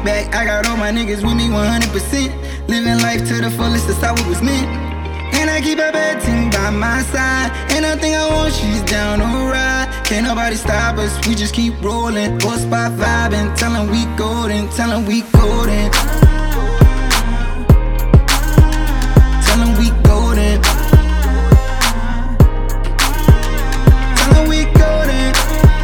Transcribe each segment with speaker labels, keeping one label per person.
Speaker 1: back. I got all my niggas with me 100%. Living life to the fullest, that's how it was meant. And I keep a bad team by my side. And I think I want, she's down to ride. Can't nobody stop us, we just keep rolling. Full spot vibing, tell 'em we golden, tell 'em we golden. Tell 'em we golden. Tell 'em we golden.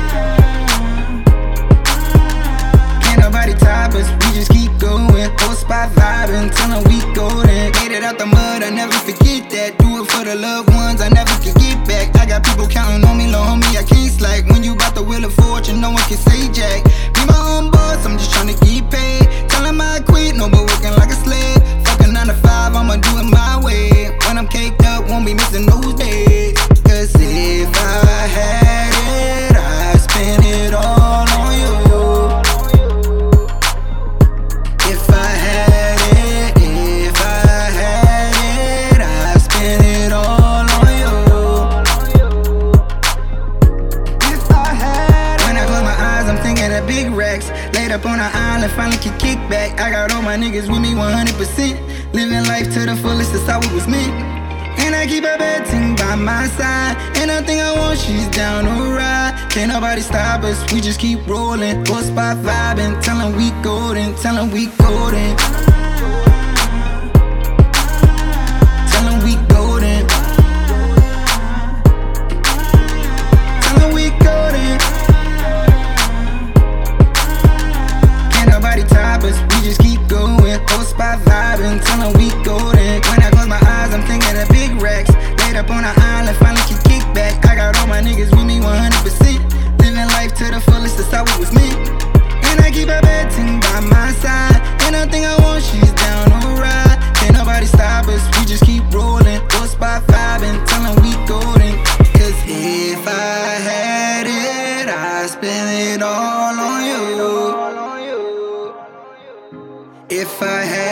Speaker 1: Can't nobody top us, we just keep going. Full spot vibing, tell 'em we golden. Made it out the mud, I never forget that. Do it for the loved ones, I never can get back. I got people counting on me, little homie, I can't slack. When you bout the wheel of fortune, no one can say jack. Be my own boss, I'm just tryna get paid. Tell 'em I quit, no but working like a slave. Fucking 9 to 5, I'ma do it my way. When I'm caked up, won't be missing those days. Cause if I had it, I'd spend it all on you. If I had it, if I had it, I'd spend it all on you. If I had it. When I close my eyes, I'm thinking of big racks. Laid up on an island, finally can kick back. I got all my niggas with me 100%. Living life to the fullest, that's how it was meant. And I keep a bad team by my side. And I think I want, she's down to ride. Can't nobody stop us, we just keep rolling. Full spot vibing, tell 'em we golden, tell 'em we golden. Tell 'em we golden. Tell 'em we golden. Can't nobody top us, we just keep going. Full spot vibing, tell 'em we golden. When I close my eyes, I'm thinking of big racks. Laid up on an island, finally can kick back. I got all my niggas with me 100%. Living life to the fullest, that's how it was meant. And I keep a bad team by my side. And I think I want, she's down to ride. Can't nobody stop us, we just keep rolling. Full spot vibing, tell 'em we golden. Cause if I had it, I'd spend it all on you. If I had